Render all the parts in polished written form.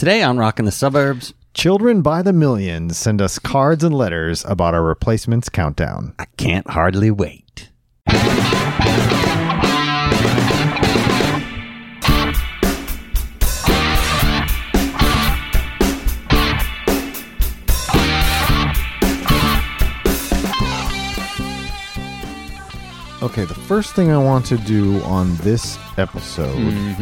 Today on Rockin' the Suburbs, children by the millions send us cards and letters about our replacements countdown. I can't hardly wait. Okay, the first thing I want to do on this episode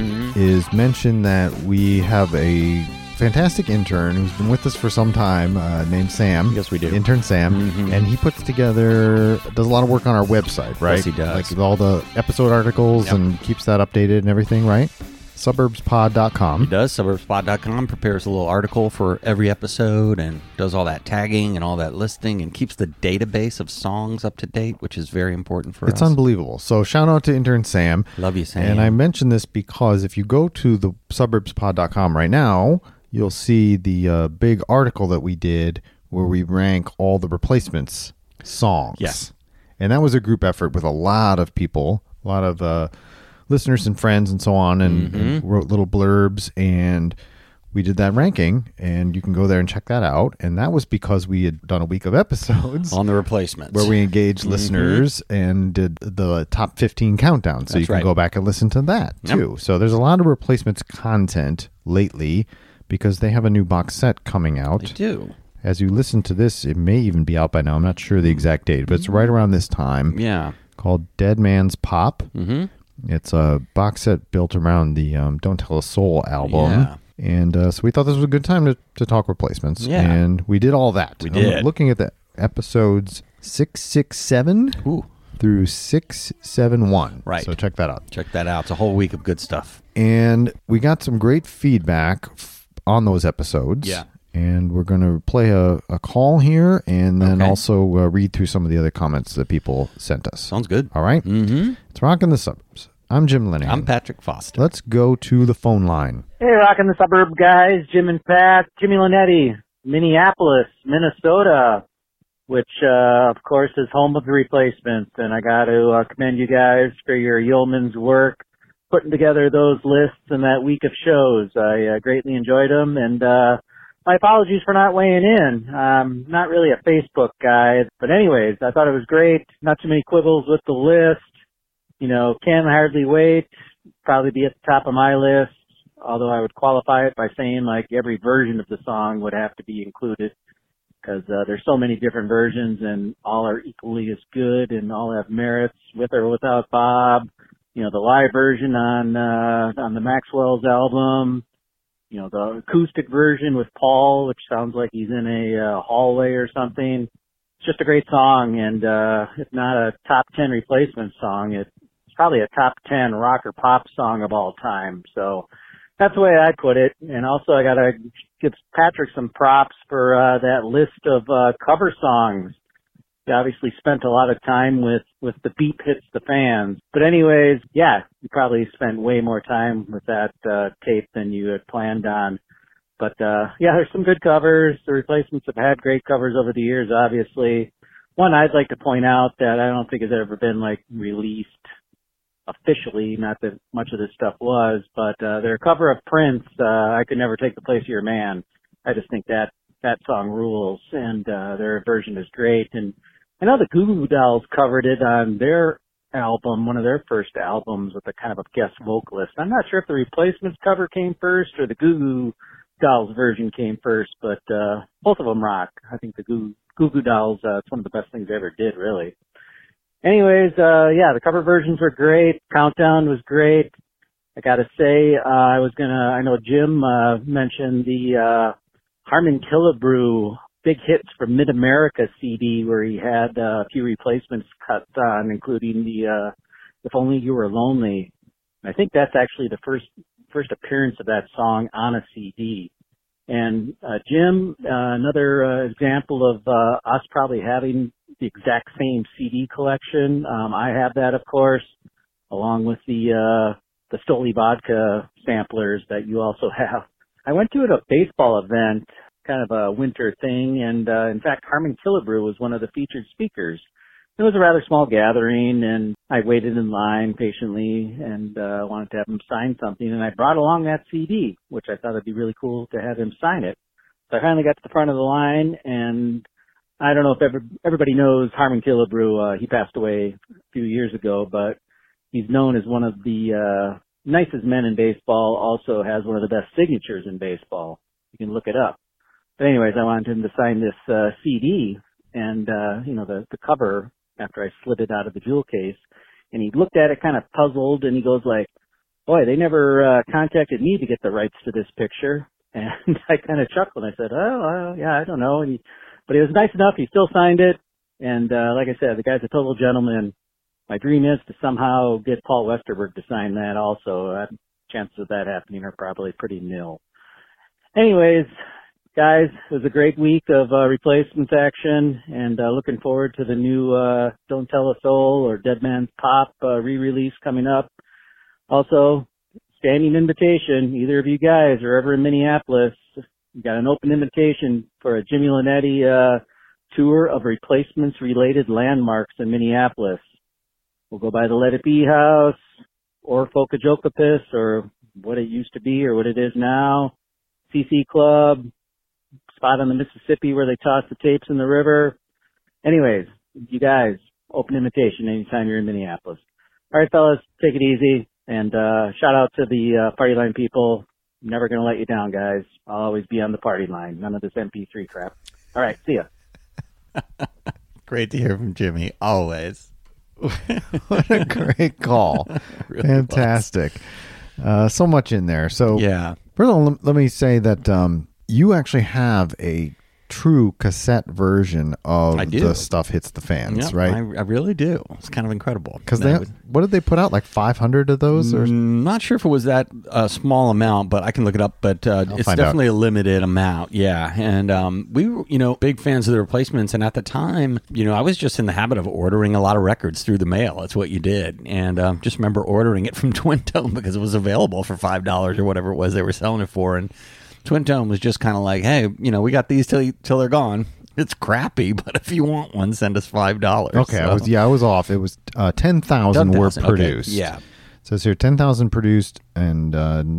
is mention that we have a fantastic intern who's been with us for some time, named Sam. Yes, we do. Intern Sam. And he puts together, does a lot of work on our website, right? Yes, he does. Like with all the episode articles and keeps that updated and everything, right? Suburbspod.com. He does. Suburbspod.com prepares a little article for every episode and does all that tagging and all that listing and keeps the database of songs up to date, which is very important for us. It's unbelievable. So shout out to intern Sam. Love you, Sam. And I mention this because if you go to the suburbspod.com right now, you'll see the big article that we did where we rank all the replacements songs. Yes. And that was a group effort with a lot of people, a lot of listeners and friends and so on, and wrote little blurbs, and we did that ranking, and you can go there and check that out. And that was because we had done a week of episodes on the replacements where we engaged listeners and did the top 15 countdown. So you can go back and listen to that too. So there's a lot of replacements content lately because they have a new box set coming out. They do. As you listen to this, it may even be out by now. I'm not sure the exact date, but it's right around this time. Yeah. Called Dead Man's Pop. It's a box set built around the Don't Tell a Soul album. Yeah. And so we thought this was a good time to talk replacements. Yeah. And we did all that. We did. I'm looking at the episodes 667 through 671. Right. So check that out. Check that out. It's a whole week of good stuff. And we got some great feedback on those episodes. Yeah. And we're going to play a call here and then also read through some of the other comments that people sent us. Sounds good. All right? It's Rockin' the Suburbs. I'm Jim Linehan. I'm Patrick Foster. Let's go to the phone line. Hey, Rockin' the Suburb guys, Jim and Pat, Jimmy Linetti, Minneapolis, Minnesota, which, of course, is home of the replacements. And I got to commend you guys for your yeoman's work putting together those lists and that week of shows. I greatly enjoyed them, and my apologies for not weighing in. I'm not really a Facebook guy, but anyways, I thought it was great. Not too many quibbles with the list. You know, Can Hardly Wait, probably be at the top of my list, although I would qualify it by saying like every version of the song would have to be included because there's so many different versions and all are equally as good and all have merits with or without Bob. You know, the live version on the Maxwell's album, you know, the acoustic version with Paul, which sounds like he's in a hallway or something. It's just a great song, and if not a top 10 replacement song, it's probably a top 10 rock or pop song of all time. So that's the way I put it. And also I got to give Patrick some props for that list of cover songs. He obviously spent a lot of time with the Beep Hits the Fans. But anyways, yeah, you probably spent way more time with that tape than you had planned on. But yeah, there's some good covers. The replacements have had great covers over the years, obviously. One I'd like to point out that I don't think has ever been like released officially, not that much of this stuff was, but their cover of Prince, I Could Never Take the Place of Your Man. I just think that song rules, and their version is great. And I know the Goo Goo Dolls covered it on their album, one of their first albums, with a kind of a guest vocalist. I'm not sure if the Replacements cover came first or the Goo Goo Dolls version came first, but both of them rock. I think the Goo Goo Dolls, it's one of the best things they ever did, really. Anyways, yeah, the cover versions were great. Countdown was great. I gotta say, I know Jim mentioned the Harmon Killebrew Big Hits from Mid-America CD where he had a few replacements cut on, including the If Only You Were Lonely. I think that's actually the first appearance of that song on a CD. And Jim, another example of us probably having the exact same CD collection. I have that, of course, along with the Stoli Vodka samplers that you also have. I went to a baseball event, kind of a winter thing, and in fact, Harmon Killebrew was one of the featured speakers. It was a rather small gathering, and I waited in line patiently and wanted to have him sign something, and I brought along that CD, which I thought would be really cool to have him sign it. So I finally got to the front of the line, and I don't know if everybody knows Harmon Killebrew. He passed away a few years ago, but he's known as one of the nicest men in baseball, also has one of the best signatures in baseball. You can look it up. But anyways, I wanted him to sign this CD, and the cover after I slid it out of the jewel case, and he looked at it kind of puzzled, and he goes like, boy, they never contacted me to get the rights to this picture. And I kind of chuckled. I said, yeah, I don't know. But he was nice enough. He still signed it. And like I said, the guy's a total gentleman. My dream is to somehow get Paul Westerberg to sign that also. Chances of that happening are probably pretty nil. Anyways, guys, it was a great week of replacements action, and looking forward to the new Don't Tell a Soul or Dead Man's Pop re-release coming up. Also, standing invitation, either of you guys are ever in Minneapolis, you got an open invitation for a Jimmy Linetti tour of replacements-related landmarks in Minneapolis. We'll go by the Let It Be House, or Fokajokopis, or what it used to be, or what it is now, CC Club, spot on the Mississippi where they toss the tapes in the river. Anyways, you guys, open invitation anytime you're in Minneapolis. All right, fellas, take it easy. And shout out to the party line people. Never going to let you down, guys. I'll always be on the party line. None of this MP3 crap. All right, see ya. Great to hear from Jimmy, always. What a great call. Really fantastic. So much in there. So, yeah. First of all, let me say that you actually have a true cassette version of the Stuff Hits the Fans, right? I really do. It's kind of incredible. Because what did they put out? Like 500 of those? Or? Not sure if it was that small amount, but I can look it up. But it's definitely a limited amount. Yeah. And we were, big fans of the Replacements. And at the time, I was just in the habit of ordering a lot of records through the mail. That's what you did. And just remember ordering it from Twin Tone because it was available for $5 or whatever it was they were selling it for. And Twin Tone was just kind of like, hey, we got these till they're gone. It's crappy, but if you want one, send us $5. Okay, so. I was off. It was 10,000 were produced. Okay. Yeah. So it's here 10,000 produced and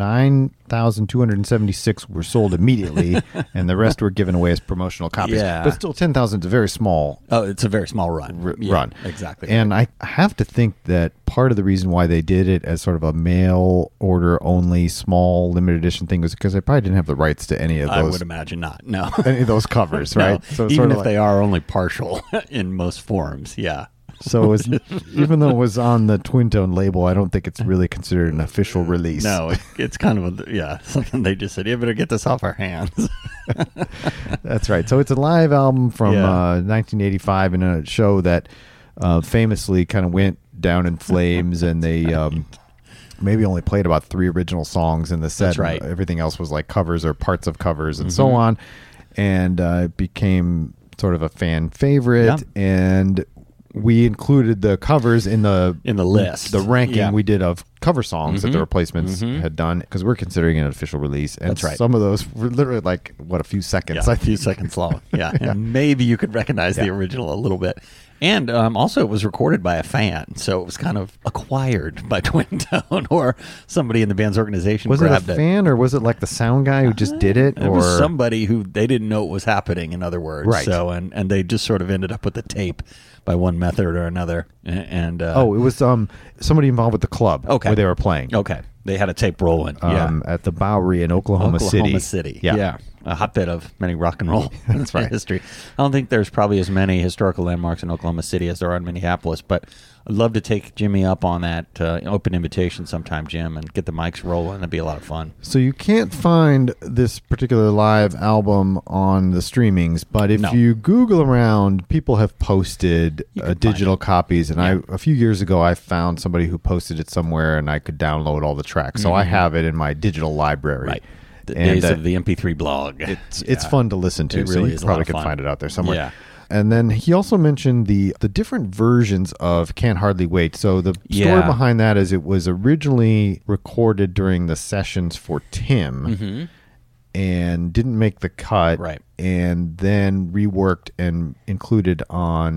9,276 were sold immediately, and the rest were given away as promotional copies. Yeah. But still, 10,000 is a very small. Oh, it's a very small run. Run. Exactly. And I have to think that part of the reason why they did it as sort of a mail order only small limited edition thing was because they probably didn't have the rights to any of those. I would imagine not. No. Any of those covers, right? No. So even if they are only partial in most forms, yeah. So even though it was on the Twin Tone label, I don't think it's really considered an official release. No, it's kind of something they just said, you better get this off our hands. That's right. So it's a live album from 1985 in a show that famously kind of went down in flames, and they maybe only played about 3 original songs in the set. That's right. Everything else was like covers or parts of covers and so on. And it became sort of a fan favorite, and we included the covers in the list, the ranking we did of cover songs that the Replacements had done, because we're considering it an official release. And that's right. Some of those were literally like a few seconds. A few seconds long. Yeah, and maybe you could recognize the original a little bit. And also, it was recorded by a fan, so it was kind of acquired by Twin Tone or somebody in the band's organization. Was it a fan, or was it like the sound guy who just did it? It was somebody who they didn't know what was happening, in other words. Right. So, and they just sort of ended up with the tape by one method or another. And it was somebody involved with the club where they were playing. Okay. They had a tape rolling. At the Bowery in Oklahoma City. Yeah. A hotbed of many rock and roll history. I don't think there's probably as many historical landmarks in Oklahoma City as there are in Minneapolis, but I'd love to take Jimmy up on that open invitation sometime, Jim, and get the mics rolling. That'd be a lot of fun. So you can't find this particular live album on the streamings, but if you Google around, people have posted digital copies, and a few years ago I found somebody who posted it somewhere, and I could download all the tracks. So I have it in my digital library. Right. The days of the MP3 blog. It's fun to listen to, so you probably could find it out there somewhere. Yeah. And then he also mentioned the different versions of Can't Hardly Wait. So the story behind that is it was originally recorded during the sessions for Tim and didn't make the cut. Right. And then reworked and included on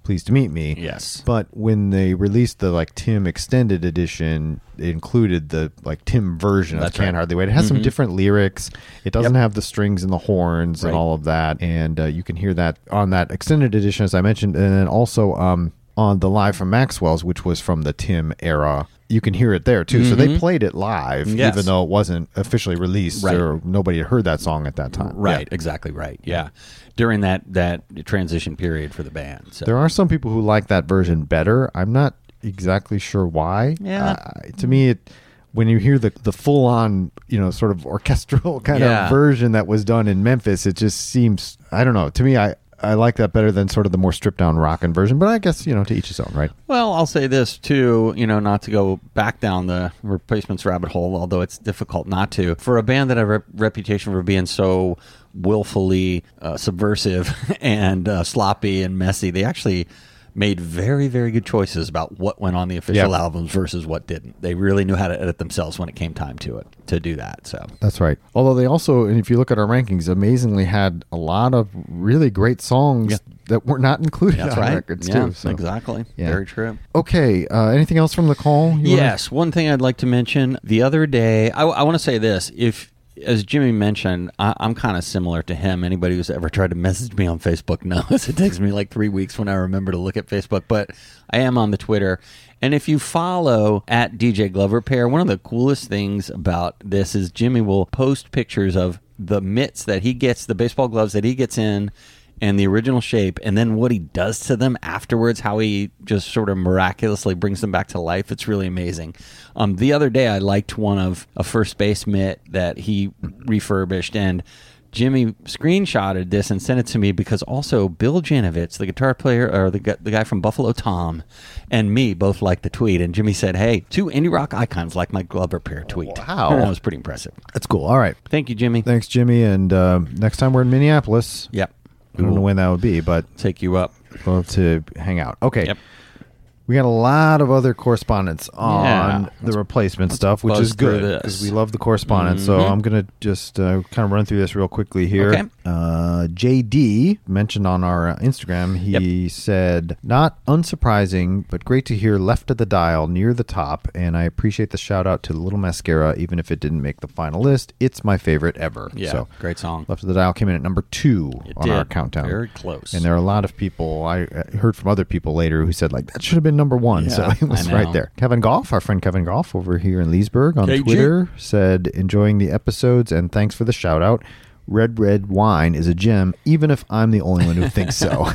Pleased to Meet Me. Yes. But when they released the like Tim extended edition, it included the like Tim version of Can't Hardly Wait. It has some different lyrics. It doesn't have the strings and the horns and all of that. And you can hear that on that extended edition, as I mentioned. And then also on the Live from Maxwell's, which was from the Tim era, you can hear it there too. So they played it live, even though it wasn't officially released or nobody had heard that song at that time. Right, exactly right. Yeah. During that transition period for the band. So. There are some people who like that version better. I'm not exactly sure why. Yeah. To me, when you hear the full on, sort of orchestral kind of version that was done in Memphis, it just seems, I don't know. To me, I like that better than sort of the more stripped down rockin' version, but I guess, to each his own, right? Well, I'll say this too, not to go back down the Replacements rabbit hole, although it's difficult not to. For a band that have a reputation for being so willfully subversive and sloppy and messy, they actually made very, very good choices about what went on the official albums versus what didn't. They really knew how to edit themselves when it came time to do that. So that's right. Although they also, and if you look at our rankings, amazingly had a lot of really great songs that were not included on records too. So. Exactly. Yeah. Very true. Okay. Anything else from the call? One thing I'd like to mention. The other day, I want to say this. As Jimmy mentioned, I'm kind of similar to him. Anybody who's ever tried to message me on Facebook knows it takes me like 3 weeks when I remember to look at Facebook, but I am on the Twitter. And if you follow at DJ Glove Repair, one of the coolest things about this is Jimmy will post pictures of the mitts that he gets, the baseball gloves that he gets in, and the original shape, and then what he does to them afterwards, how he just sort of miraculously brings them back to life. It's really amazing. The other day, I liked one of a first base mitt that he refurbished, and Jimmy screenshotted this and sent it to me because also Bill Janovitz, the guitar player, or the guy from Buffalo Tom, and me both liked the tweet. And Jimmy said, "Hey, 2 indie rock icons like my Glove Repair tweet." Wow. That was pretty impressive. That's cool. All right. Thank you, Jimmy. Thanks, Jimmy. And next time we're in Minneapolis. Yep. I don't know when that would be, but take you up. We'll have to hang out. Okay. Yep. We got a lot of other correspondence on the replacement stuff, which is good because we love the correspondence. So I'm going to just kind of run through this real quickly here. Okay. JD mentioned on our Instagram, he said, not unsurprising, but great to hear Left of the Dial near the top. And I appreciate the shout out to Little Mascara, even if it didn't make the final list. It's my favorite ever. Yeah, so, great song. Left of the Dial came in at number 2 on our countdown. Very close. And there are a lot of people, I heard from other people later who said, like, that should have been number 1. Yeah, so it was right there. Kevin Goff, our friend Kevin Goff over here in Leesburg on KG. Twitter, said, enjoying the episodes and thanks for the shout out. Red Wine is a gem, even if I'm the only one who thinks so.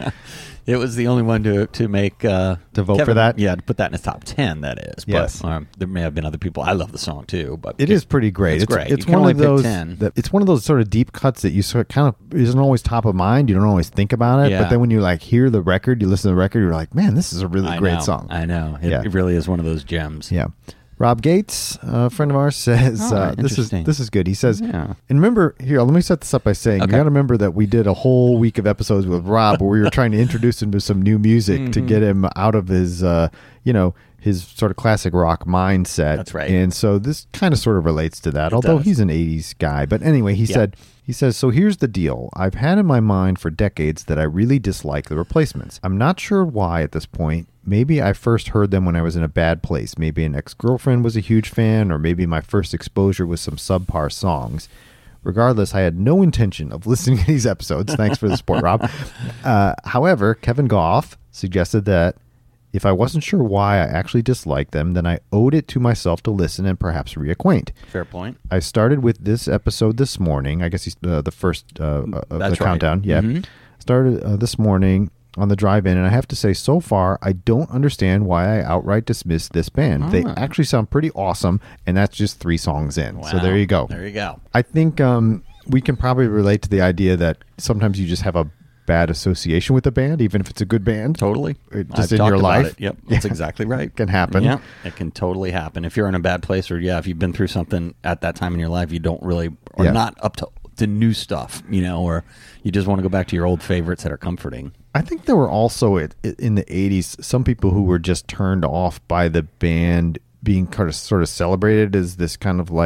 It was the only one to make to vote Kevin, for that. Yeah, to put that in his top 10. That is. Yes. But there may have been other people. I love the song too, but it is pretty great. It's great. It's one of those. It's one of those sort of deep cuts that you sort of kind of isn't always top of mind. You don't always think about it, but then when you like hear the record, you listen to the record, you're like, man, this is a really great song. I know. It really is one of those gems. Yeah. Rob Gates, a friend of ours, says this is good. He says, and remember here, let me set this up by saying you got to remember that we did a whole week of episodes with Rob where we were trying to introduce him to some new music to get him out of his his sort of classic rock mindset. That's right. And so this kind of sort of relates to that, although he's an 80s guy. But anyway, he says, so here's the deal. I've had in my mind for decades that I really dislike the Replacements. I'm not sure why at this point. Maybe I first heard them when I was in a bad place. Maybe an ex-girlfriend was a huge fan, or maybe my first exposure was some subpar songs. Regardless, I had no intention of listening to these episodes. Thanks for the support, Rob. However, Kevin Goff suggested that if I wasn't sure why I actually disliked them, then I owed it to myself to listen and perhaps reacquaint. Fair point. I started with this episode this morning. I guess he's the first of the countdown. Yeah. Mm-hmm. Started this morning on the drive-in, and I have to say, so far, I don't understand why I outright dismissed this band. They actually sound pretty awesome, and that's just 3 songs in. Wow. So there you go. There you go. I think we can probably relate to the idea that sometimes you just have a bad association with a band, even if it's a good band. Totally. Just in your life. Yep, that's exactly right. It can happen. Yeah, it can totally happen. If you're in a bad place, or if you've been through something at that time in your life, you don't really, or not up to new stuff, or you just want to go back to your old favorites that are comforting. I think there were also in the 80s some people who were just turned off by the band being sort of celebrated as this kind of like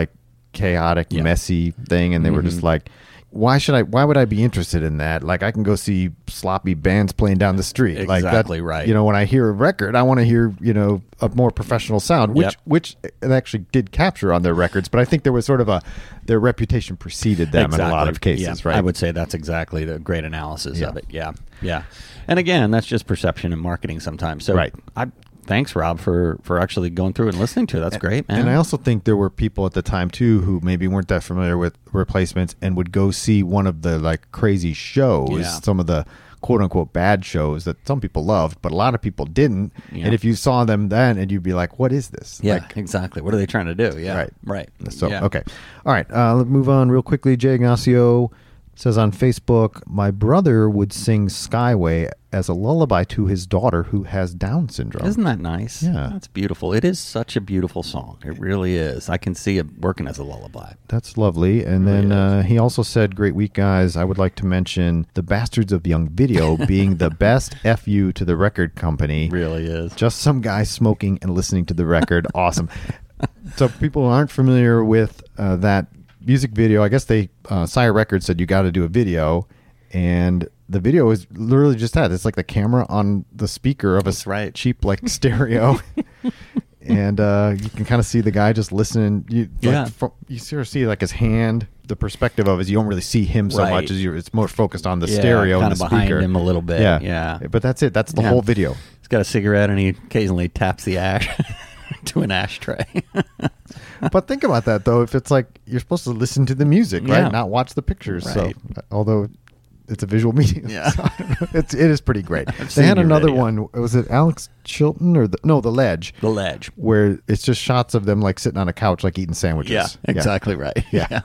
chaotic, messy thing, and they were just like, why would I be interested in that? Like, I can go see sloppy bands playing down the street. Exactly, like that, right. You know, when I hear a record, I want to hear, you know, a more professional sound, which it actually did capture on their records. But I think there was sort of their reputation preceded them in a lot of cases, right? I would say that's exactly the great analysis of it. Yeah. Yeah. And again, that's just perception and marketing sometimes. So thanks, Rob, for actually going through and listening to it. That's great, man. And I also think there were people at the time, too, who maybe weren't that familiar with Replacements and would go see one of the, like, crazy shows, some of the quote-unquote bad shows that some people loved, but a lot of people didn't. Yeah. And if you saw them then, and you'd be like, what is this? Yeah, like, exactly. What are they trying to do? Yeah, right. So, okay. All right, let's move on real quickly. Jay Ignacio says on Facebook, my brother would sing Skyway as a lullaby to his daughter who has Down syndrome. Isn't that nice? Yeah. That's beautiful. It is such a beautiful song. It really is. I can see it working as a lullaby. That's lovely. And then he also said, great week, guys. I would like to mention the Bastards of Young Video being the best FU to the record company. Really is. Just some guy smoking and listening to the record. Awesome. So people who aren't familiar with that music video, I guess Sire Records said you got to do a video, and the video is literally just that. It's like the camera on the speaker of a cheap like stereo, and you can kind of see the guy just listening. You sort of see like his hand. The perspective of it is you don't really see him so much as it's more focused on the stereo and the speaker. Kind of behind him a little bit. Yeah. But that's it. That's the whole video. He's got a cigarette and he occasionally taps the ash to an ashtray. But think about that, though. If it's like you're supposed to listen to the music, right? Not watch the pictures. Right. So, although it's a visual medium, so it is pretty great. I've they had another video. one. Was it Alex Chilton or The Ledge? The Ledge, where it's just shots of them like sitting on a couch, like eating sandwiches. Yeah, exactly right. Yeah.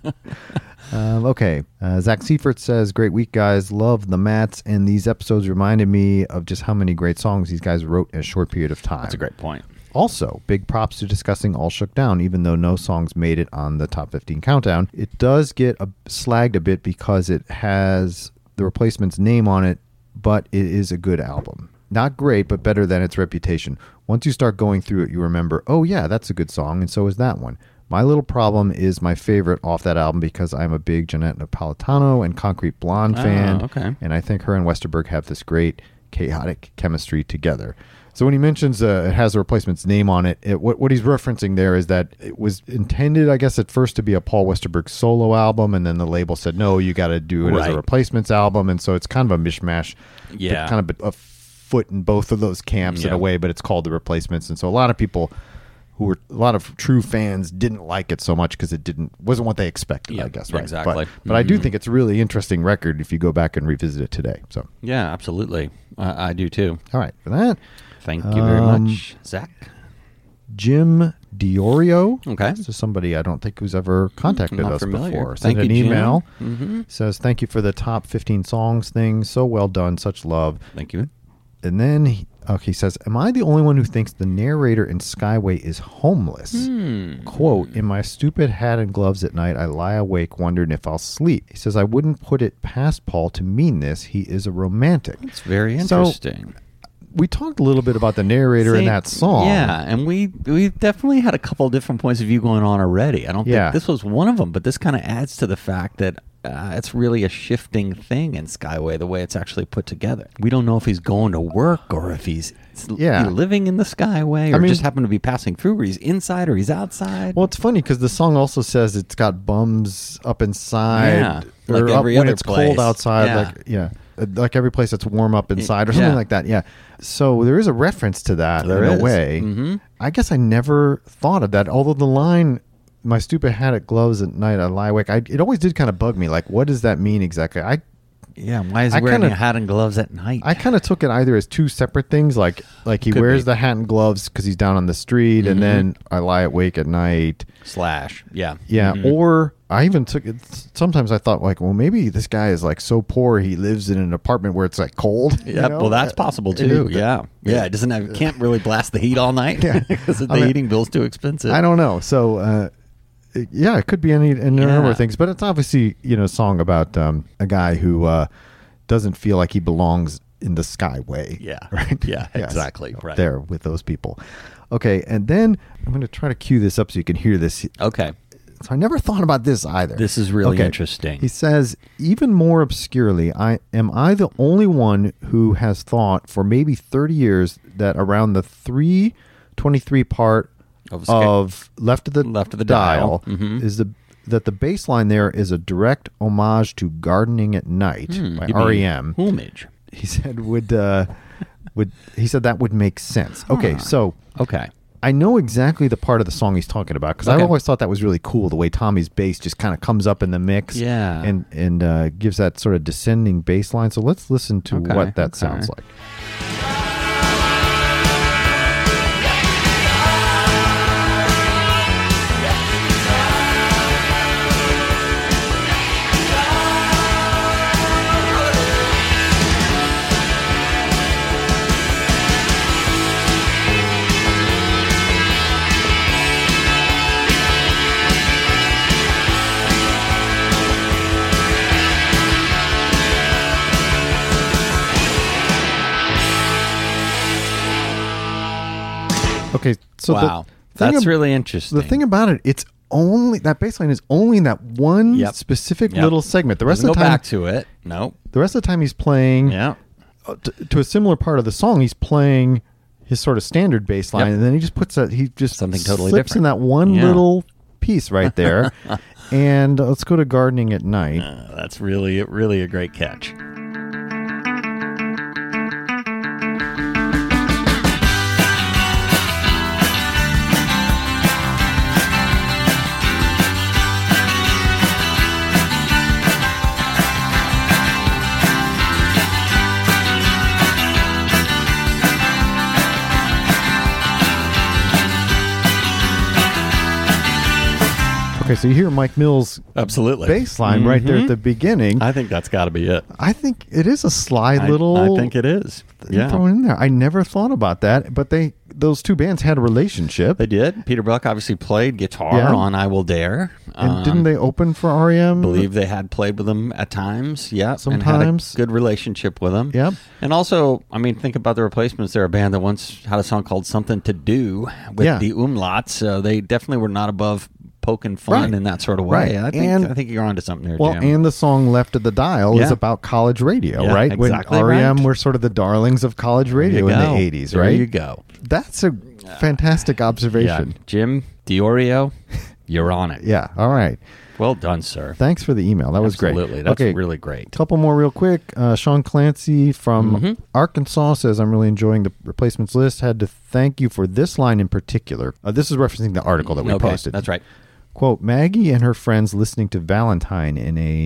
Okay. Zach Seifert says, great week, guys. Love the Mats, and these episodes reminded me of just how many great songs these guys wrote in a short period of time. That's a great point. Also, big props to discussing All Shook Down, even though no songs made it on the top 15 countdown. It does get slagged a bit because it has the Replacement's name on it, but it is a good album. Not great, but better than its reputation. Once you start going through it, you remember, oh yeah, that's a good song, and so is that one. My Little Problem is my favorite off that album because I'm a big Jeanette Napolitano and Concrete Blonde fan, and I think her and Westerberg have this great chaotic chemistry together. So when he mentions it has the Replacement's name on it, what he's referencing there is that it was intended, I guess, at first to be a Paul Westerberg solo album, and then the label said, no, you got to do it as a Replacements album, and so it's kind of a mishmash. Yeah. Kind of a foot in both of those camps in a way, but it's called the Replacements, and so a lot of people a lot of true fans didn't like it so much because it wasn't what they expected, I guess. Right? Exactly. But I do think it's a really interesting record if you go back and revisit it today. So yeah, absolutely. I do too. All right, for that. Thank you very much, Zach. Jim Diorio. Okay. This is somebody I don't think who's ever contacted us before. Thank Sent you, an email. Mm-hmm. Says, thank you for the top 15 songs thing. So well done. Such love. Thank you. And then he says, am I the only one who thinks the narrator in Skyway is homeless? Quote, in my stupid hat and gloves at night, I lie awake wondering if I'll sleep. He says, I wouldn't put it past Paul to mean this. He is a romantic. It's very interesting. So, we talked a little bit about the narrator in that song. Yeah, and we definitely had a couple of different points of view going on already. I don't think this was one of them, but this kind of adds to the fact that it's really a shifting thing in Skyway, the way it's actually put together. We don't know if he's going to work or if he's living in the Skyway or just happened to be passing through, or he's inside or he's outside. Well, it's funny because the song also says it's got bums up inside, like every when other it's place. Cold outside, like every place that's warm up inside or something like that. Yeah. So there is a reference to that in a way. Mm-hmm. I guess I never thought of that. Although the line, my stupid hat at gloves at night, I lie awake. It always did kind of bug me. Like, what does that mean exactly? Why is he wearing a hat and gloves at night? I kind of took it either as two separate things, like he wears the hat and gloves because he's down on the street, and then I lie awake at night. Or I even took it. Sometimes I thought like, well, maybe this guy is like so poor he lives in an apartment where it's like cold. Yeah, well, that's possible too. It can't really blast the heat all night because the heating bill's too expensive. I don't know. So. It could be any number of things, but it's obviously a song about a guy who doesn't feel like he belongs in the Skyway. Yeah, right. Yeah, exactly. Right there with those people. Okay, and then I'm going to try to cue this up so you can hear this. Okay. So I never thought about this either. This is really interesting. He says, even more obscurely, am I the only one who has thought for maybe 30 years that around the 323 part of Left of the Dial is that the bass line there is a direct homage to Gardening at Night by REM. Homage. He said he said that would make sense. Okay, so I know exactly the part of the song he's talking about because I've always thought that was really cool, the way Tommy's bass just kind of comes up in the mix and gives that sort of descending bass line. So let's listen to what that sounds like. Okay, so that's really interesting. The thing about it, it's only that bass line is only in that one specific little segment. The rest of the time, go back to it. No, the rest of the time he's playing. To a similar part of the song, he's playing his sort of standard bass line, and then he just puts that something totally different in that one little piece right there. And let's go to Gardening at Night. That's really a great catch. Okay, so you hear Mike Mills' bass line right there at the beginning. I think that's got to be it. I think it is a sly little. I think it is. Thrown in there. I never thought about that, but those two bands had a relationship. They did. Peter Buck obviously played guitar on "I Will Dare," and didn't they open for REM? I believe they had played with them at times. Yeah, sometimes and had a good relationship with them. Yep. And also, I mean, think about the Replacements. They're a band that once had a song called "Something to Do" with the Umlauts. They definitely were not above poking fun in that sort of way. I think you're onto something there, Jim. And the song Left of the Dial is about college radio, right? Exactly. When REM were sort of the darlings of college radio in the 80s, right? There you go. That's a fantastic observation. Yeah. Jim DiOrio, you're on it. Yeah, all right. Well done, sir. Thanks for the email. That was great. Absolutely. That's really great. Couple more real quick. Sean Clancy from Arkansas says, I'm really enjoying the Replacements list. Had to thank you for this line in particular. This is referencing the article that we posted. That's right. Quote, Maggie and her friends listening to Valentine in a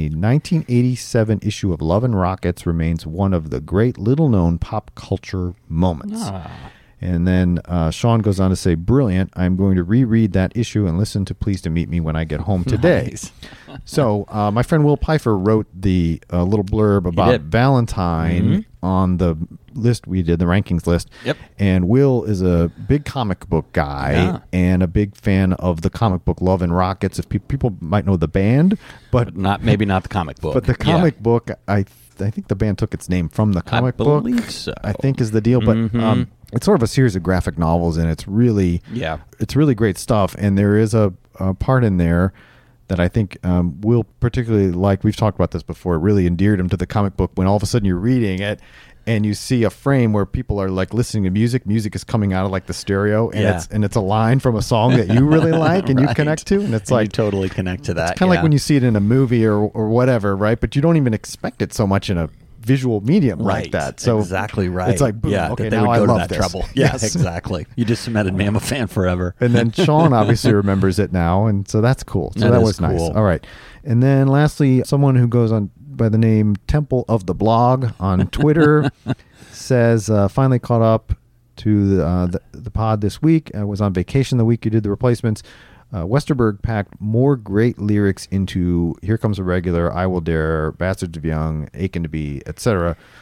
1987 issue of Love and Rockets remains one of the great little-known pop culture moments. And then Sean goes on to say, brilliant. I'm going to reread that issue and listen to Pleased to Meet Me when I get home today. Nice. So my friend Will Pfeiffer wrote the little blurb about Valentine on the list we did, the rankings list. Yep. And Will is a big comic book guy and a big fan of the comic book Love and Rockets. If people might know the band, but maybe not the comic book. But the comic book, I think the band took its name from the comic book. I believe so. I think is the deal. But it's sort of a series of graphic novels, and it's really great stuff. And there is a part in there that I think Will particularly like. We've talked about this before. It really endeared him to the comic book when all of a sudden you're reading it and you see a frame where people are like listening to music. Music is coming out of like the stereo, and it's a line from a song that you really like and you connect to, and it's like you totally connect to that. It's kind of like when you see it in a movie or whatever, right? But you don't even expect it so much in a visual medium like that. So exactly right. It's like, boom, okay, they now would I go love to that this. trouble. Yes, exactly. You just cemented me. I'm a fan forever. And then Sean obviously remembers it now, and so that's cool. So that was nice. Cool. All right. And then lastly, someone who goes on by the name Temple of the Blog on Twitter says, finally caught up to the pod this week. I was on vacation the week you did the Replacements. Westerberg packed more great lyrics into Here Comes a Regular, I Will Dare, Bastards of Young, Aching to Be, etc.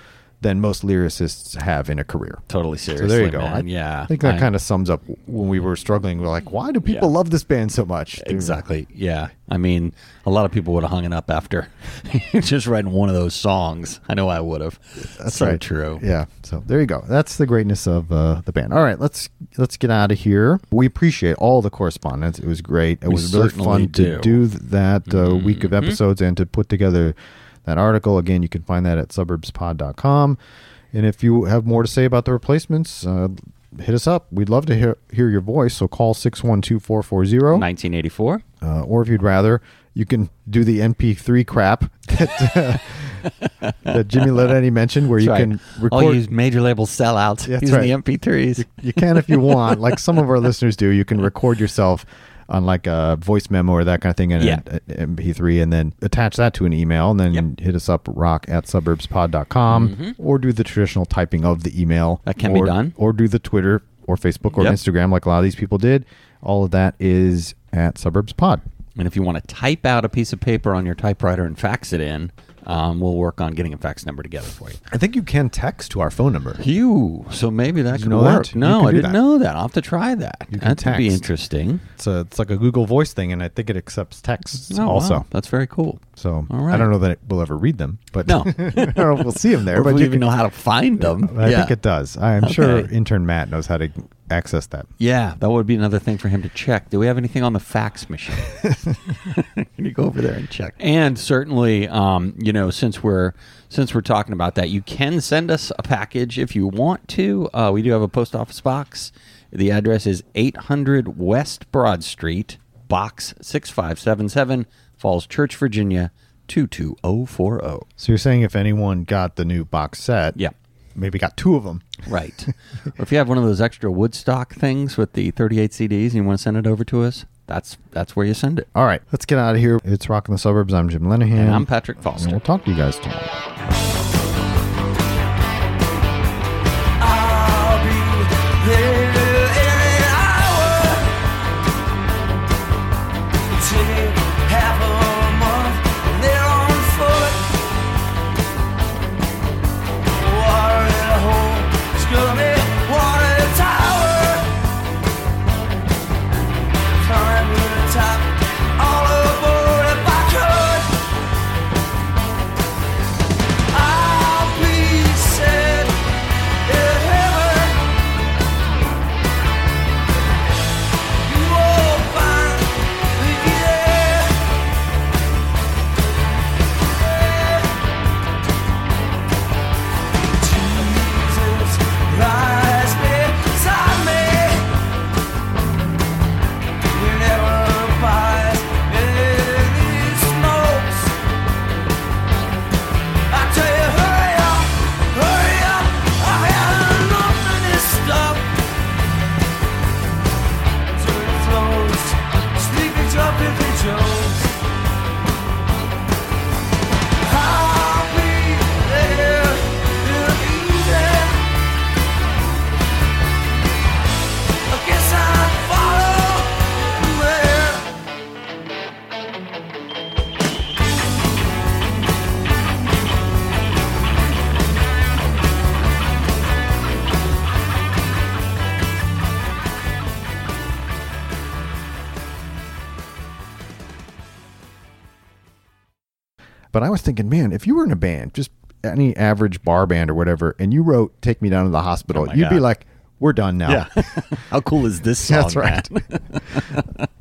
than most lyricists have in a career. Totally seriously. So there you go. Man. I think that kind of sums up when we were struggling. We're like, why do people love this band so much? Exactly. Yeah. I mean, a lot of people would have hung it up after just writing one of those songs. I know I would have. That's so right. True. Yeah. So there you go. That's the greatness of the band. All right, let's get out of here. We appreciate all the correspondence. It was great. It was really fun to do that week of episodes and to put together that article. Again, you can find that at suburbspod.com. And if you have more to say about the Replacements, hit us up. We'd love to hear your voice. So call 612-440-1984. Or if you'd rather, you can do the MP3 crap that Jimmy Ledetti mentioned, where you can record. I'll use major label sellouts using the MP3s. You can if you want. Like some of our listeners do. You can record yourself on like a voice memo or that kind of thing in an MP3 and then attach that to an email and then hit us up, rock@suburbspod.com, or do the traditional typing of the email. That can be done. Or do the Twitter or Facebook or Instagram like a lot of these people did. All of that is at SuburbsPod. And if you want to type out a piece of paper on your typewriter and fax it in, we'll work on getting a fax number together for you. I think you can text to our phone number. So maybe that could know work. that? No, I didn't know that. I'll have to try that. That could be interesting. It's like a Google Voice thing, and I think it accepts texts also. Wow. That's very cool. So all right. I don't know that we'll ever read them, but no. I don't know if we'll see them there. Or but you even know how to find them. I think it does. I'm sure intern Matt knows how to access that. Yeah, that would be another thing for him to check. Do we have anything on the fax machine? Can you go over there and check? And certainly, since we're talking about that, you can send us a package if you want to. We do have a post office box. The address is 800 West Broad Street, Box 6577, Falls Church, Virginia 22040. So you're saying if anyone got the new box set, maybe got 2 of them. Right. Or if you have one of those extra Woodstock things with the 38 CDs and you want to send it over to us, that's where you send it. All right, let's get out of here. It's Rock in the Suburbs. I'm Jim Lenahan. And I'm Patrick Foster. And we'll talk to you guys tomorrow. I'll be there in an hour. Take half a month there on foot. Water in a hole, scummy water tower. Climb to the top, all aboard if I could. I'll be set in heaven. You will find me there. Jesus lies beside me. He never buys any smokes. I tell you, hurry up, I've had enough of this stuff. Dirty flows, sleepy jumping Jones. I'll be there in the evening. I guess I'll follow there. But I was thinking, man, if you were in a band, just any average bar band or whatever, and you wrote "Take Me Down to the Hospital," my you'd be God. like, we're done now. Yeah. How cool is this song, That's right. Matt?